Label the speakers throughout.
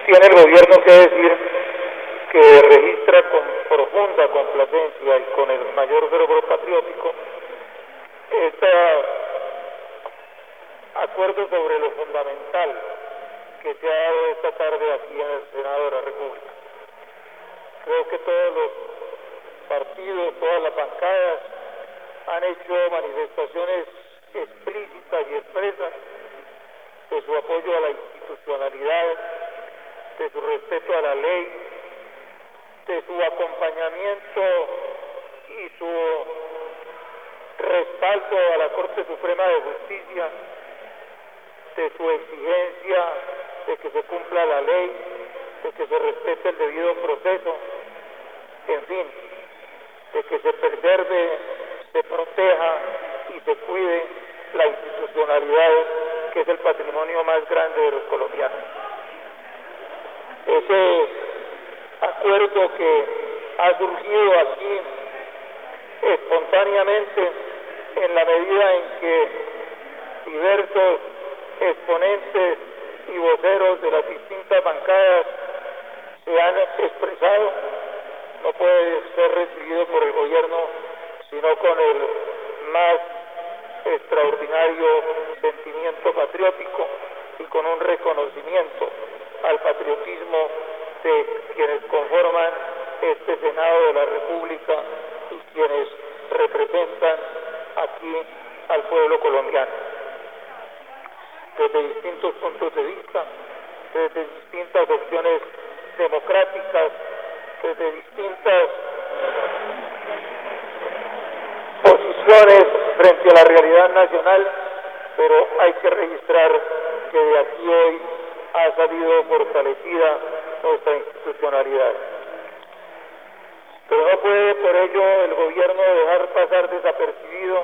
Speaker 1: tiene el gobierno que decir que registra con profunda complacencia y con el mayor fervor patriótico este acuerdo sobre lo fundamental que se ha dado esta tarde aquí en el Senado de la República. Creo que todos los partidos, todas las bancadas han hecho manifestaciones explícitas y expresas de su apoyo a la institucionalidad, de su respeto a la ley, de su acompañamiento y su respaldo a la Corte Suprema de Justicia, de su exigencia de que se cumpla la ley, de que se respete el debido proceso, en fin, de que se preserve, se proteja y se cuide la institucionalidad, que es el patrimonio más grande de los colombianos. Ese acuerdo que ha surgido aquí espontáneamente en la medida en que diversos exponentes y voceros de las distintas bancadas se han expresado, no puede ser recibido por el gobierno sino con el más extraordinario sentimiento patriótico y con un reconocimiento al patriotismo de quienes conforman este Senado de la República y quienes representan aquí al pueblo colombiano. Desde distintos puntos de vista, desde distintas opciones democráticas, desde distintas posiciones frente a la realidad nacional, pero hay que registrar que de aquí hoy ha salido fortalecida nuestra institucionalidad. Pero no puede por ello el gobierno dejar pasar desapercibido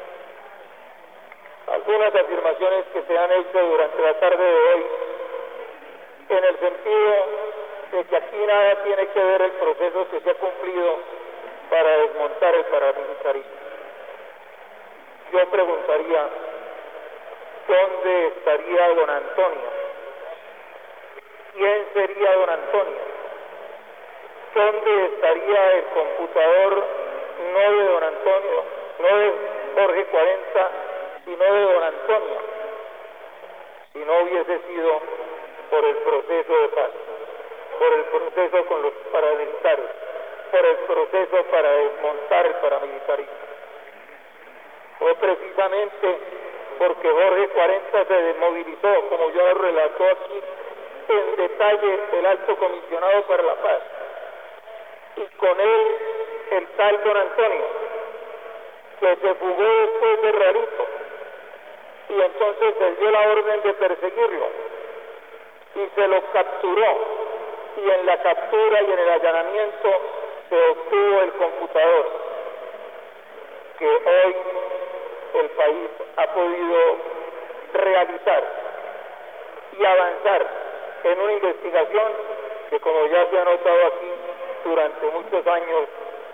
Speaker 1: algunas afirmaciones que se han hecho durante la tarde de hoy, en el sentido de que aquí nada tiene que ver el proceso que se ha cumplido para desmontar el paramilitarismo. Yo preguntaría, ¿dónde estaría don Antonio? ¿Quién sería don Antonio? ¿Dónde estaría el computador no de don Antonio, no de Jorge 40, sino de don Antonio, si no hubiese sido por el proceso de paz, por el proceso con los paramilitares, por el proceso para desmontar el paramilitarismo? Fue precisamente porque Jorge 40 se desmovilizó, como ya lo relató aquí en detalle el alto comisionado para la paz, y con él el tal don Antonio, que se fugó después de Rarito, y entonces se dio la orden de perseguirlo, y se lo capturó, y en la captura y en el allanamiento se obtuvo el computador, que hoy el país ha podido realizar y avanzar en una investigación que, como ya se ha notado aquí, durante muchos años,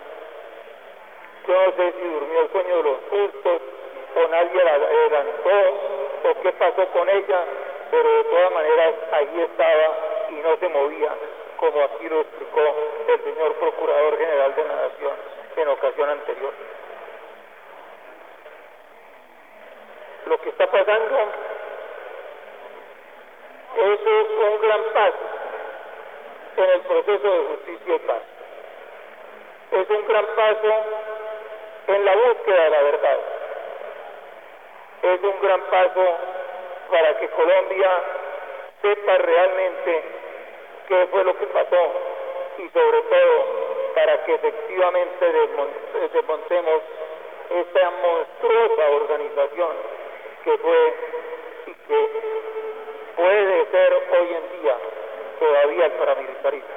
Speaker 1: yo no sé si durmió el sueño de los justos, o nadie la adelantó, o qué pasó con ella, pero de todas maneras ahí estaba y no se movía, como aquí lo explicó el señor Procurador General de la Nación en ocasión anterior. Lo que está pasando, eso es un gran paso en el proceso de justicia y paz. Es un gran paso en la búsqueda de la verdad. Es un gran paso para que Colombia sepa realmente qué fue lo que pasó y sobre todo para que efectivamente desmontemos esta monstruosa organización que fue y que puede ser hoy en día todavía el paramilitarismo.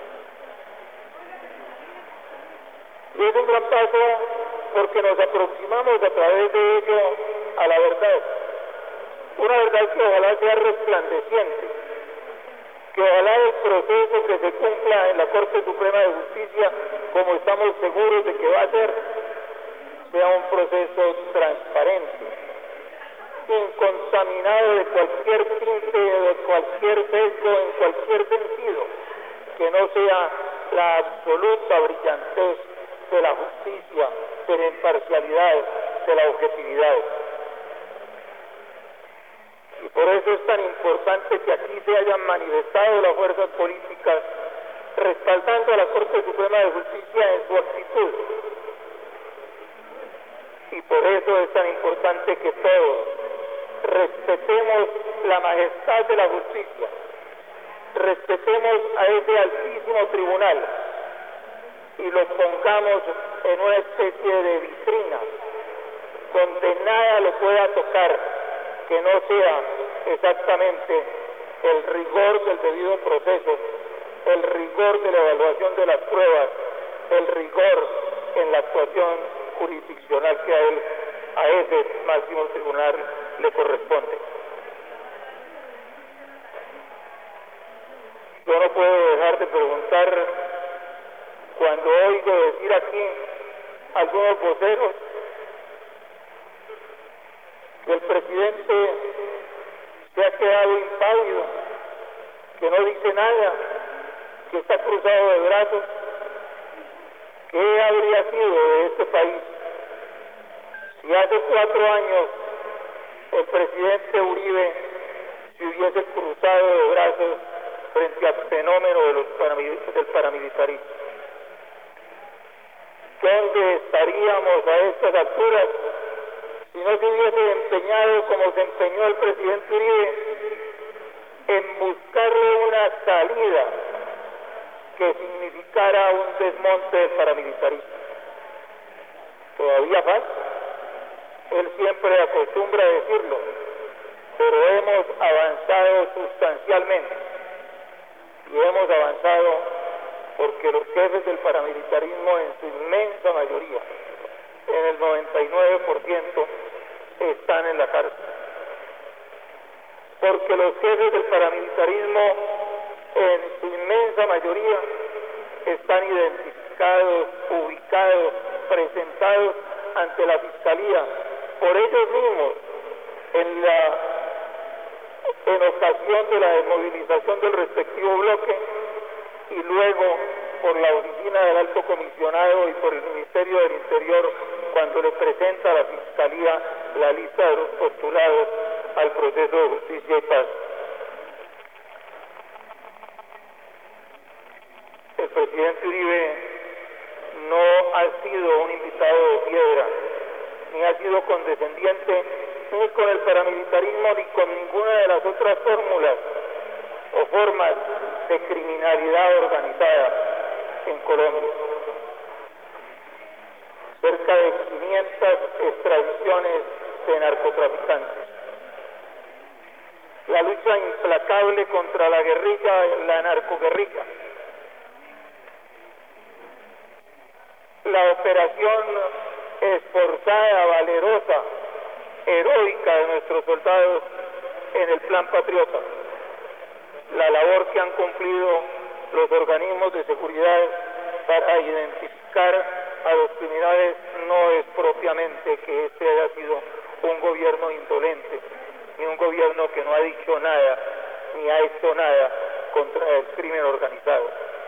Speaker 1: Y es un gran paso porque nos aproximamos a través de ello a la verdad, una verdad que ojalá sea resplandeciente, que ojalá el proceso que se cumpla en la Corte Suprema de Justicia, como estamos seguros de que va a ser, sea un proceso transparente, incontaminado de cualquier tinte, de cualquier sesgo, en cualquier sentido, que no sea la absoluta brillantez de la justicia, de la imparcialidad, de la objetividad. Y por eso es tan importante que aquí se hayan manifestado las fuerzas políticas respaldando a la Corte Suprema de Justicia en su actitud. Y por eso es tan importante que todos respetemos la majestad de la justicia, respetemos a ese altísimo tribunal y lo pongamos en una especie de vitrina donde nada lo pueda tocar que no sea exactamente el rigor del debido proceso, el rigor de la evaluación de las pruebas, el rigor en la actuación jurisdiccional que a ese máximo tribunal le corresponde. Yo no puedo dejar de preguntar, cuando oigo decir aquí algunos voceros que el presidente se ha quedado impávido, que no dice nada, que está cruzado de brazos, ¿qué habría sido de este país si hace 4 años el presidente Uribe se hubiese cruzado de brazos frente al fenómeno del paramilitarismo? ¿Dónde estaríamos a estas alturas si no se hubiese empeñado, como se empeñó el presidente Uribe, en buscarle una salida que significara un desmonte del paramilitarismo? Todavía falta. Él siempre acostumbra a decirlo, pero hemos avanzado sustancialmente. Y hemos avanzado porque los jefes del paramilitarismo, en su inmensa mayoría, en el 99%, están en la cárcel. Porque los jefes del paramilitarismo, en su inmensa mayoría, están identificados, ubicados, presentados ante la Fiscalía por ellos mismos en ocasión de la desmovilización del respectivo bloque, y luego por la oficina del Alto Comisionado y por el Ministerio del Interior cuando le presenta a la Fiscalía la lista de los postulados al proceso de justicia y paz. El presidente Uribe no ha sido un invitado de piedra, ni ha sido condescendiente ni con el paramilitarismo ni con ninguna de las otras fórmulas o formas de criminalidad organizada en Colombia. Cerca de 500 extradiciones de narcotraficantes. La lucha implacable contra la guerrilla, la narcoguerrilla. La operación esforzada, valerosa, heroica de nuestros soldados en el Plan Patriota. La labor que han cumplido los organismos de seguridad para identificar a los criminales no es propiamente que este haya sido un gobierno indolente, ni un gobierno que no ha dicho nada, ni ha hecho nada contra el crimen organizado.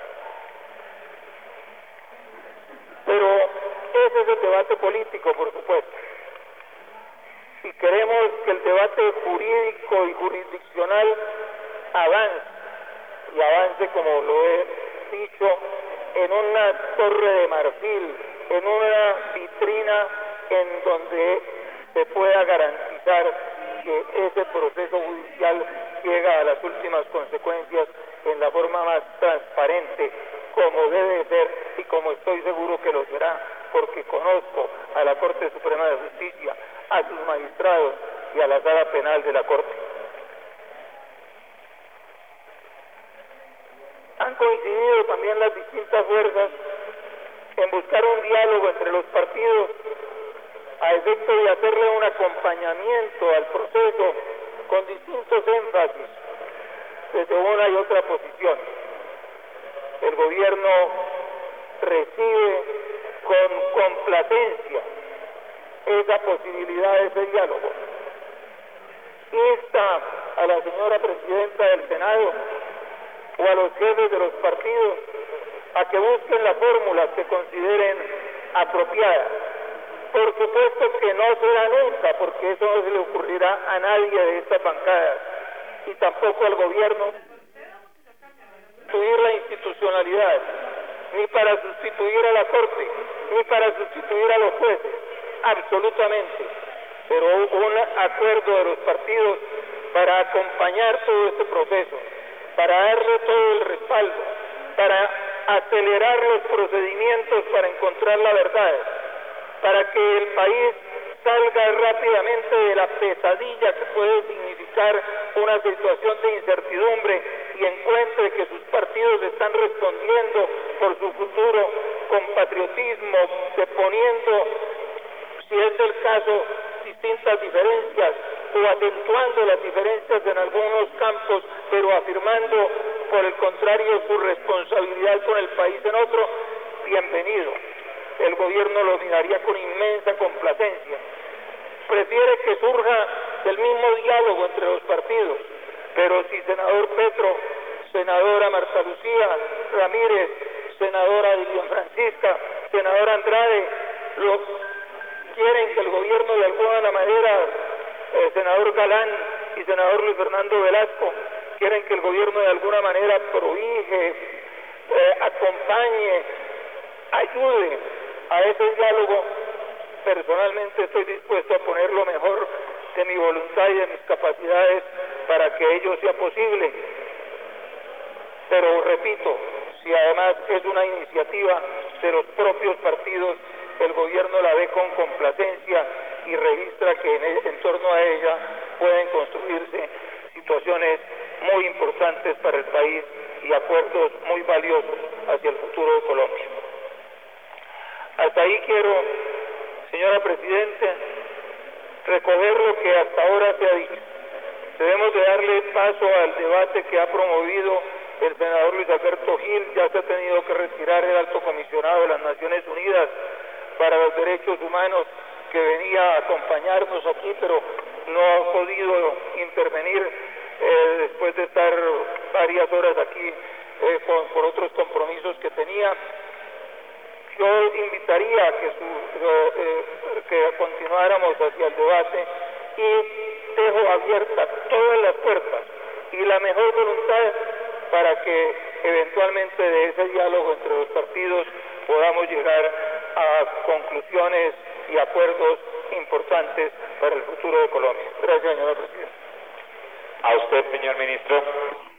Speaker 1: Pero ese es el debate político, por supuesto. Si queremos que el debate jurídico y jurisdiccional avance, y avance, como lo he dicho, en una torre de marfil, en una vitrina en donde se pueda garantizar que ese proceso judicial llega a las últimas consecuencias en la forma más transparente, como debe ser y como estoy seguro que lo será, porque conozco a la Corte Suprema de Justicia, a sus magistrados y a la Sala Penal de la Corte. Han coincidido también las distintas fuerzas en buscar un diálogo entre los partidos a efecto de hacerle un acompañamiento al proceso con distintos énfasis desde una y otra posición. El gobierno recibe con complacencia esa posibilidad de ese diálogo. insta a la señora presidenta del Senado o a los jefes de los partidos a que busquen las fórmulas que consideren apropiadas. Por supuesto que no será nunca, porque eso no se le ocurrirá a nadie de estas bancadas, y tampoco al gobierno, sustituir la institucionalidad, ni para sustituir a la Corte, ni para sustituir a los jueces, absolutamente. Pero hubo un acuerdo de los partidos para acompañar todo este proceso, para darle todo el respaldo, para acelerar los procedimientos para encontrar la verdad, para que el país salga rápidamente de la pesadilla que puede significar una situación de incertidumbre y encuentre que sus partidos están respondiendo por su futuro con patriotismo, deponiendo, si es el caso, distintas diferencias o acentuando las diferencias en algunos campos, pero afirmando por el contrario su responsabilidad con el país en otro. Bienvenido. El gobierno lo miraría con inmensa complacencia. Prefiere que surja el mismo diálogo entre los partidos, pero si senador Petro, senadora Marta Lucía Ramírez, senadora Dilian Francisca, senador Andrade, quieren que el gobierno de alguna manera, senador Galán y senador Luis Fernando Velasco, quieren que el gobierno de alguna manera prohíbe, acompañe, ayude a ese diálogo. Personalmente estoy dispuesto a poner lo mejor de mi voluntad y de mis capacidades para que ello sea posible. Pero repito, si además es una iniciativa de los propios partidos, el gobierno la ve con complacencia y registra que en torno a ella pueden construirse situaciones muy importantes para el país y acuerdos muy valiosos hacia el futuro de Colombia. Hasta ahí quiero, señora Presidenta, recoger lo que hasta ahora se ha dicho. Debemos de darle paso al debate que ha promovido el senador Luis Alberto Gil. Ya se ha tenido que retirar el alto comisionado de las Naciones Unidas para los Derechos Humanos, que venía a acompañarnos aquí, pero no ha podido intervenir después de estar varias horas aquí por otros compromisos que tenía. Yo invitaría a que continuáramos hacia el debate y dejo abiertas todas las puertas y la mejor voluntad para que eventualmente de ese diálogo entre los partidos podamos llegar a conclusiones y acuerdos importantes para el futuro de Colombia. Gracias, señora Presidenta.
Speaker 2: A usted, señor ministro.